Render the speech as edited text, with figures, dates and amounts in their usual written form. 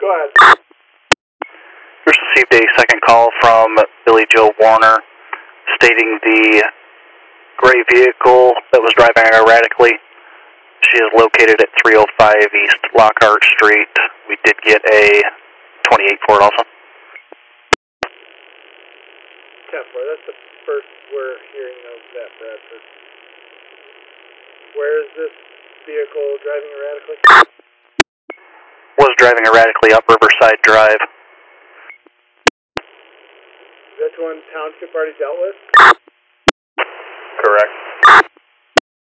Go ahead. Just received a second call from Billy Joe Warner stating the gray vehicle that was driving erratically. She is located at 305 East Lockhart Street. We did get a 28 for it also. 10-4, that's the first we're hearing of that, Bradford. Where is this vehicle driving erratically? Was driving erratically up Riverside Drive. Is that one Township already dealt with? Correct.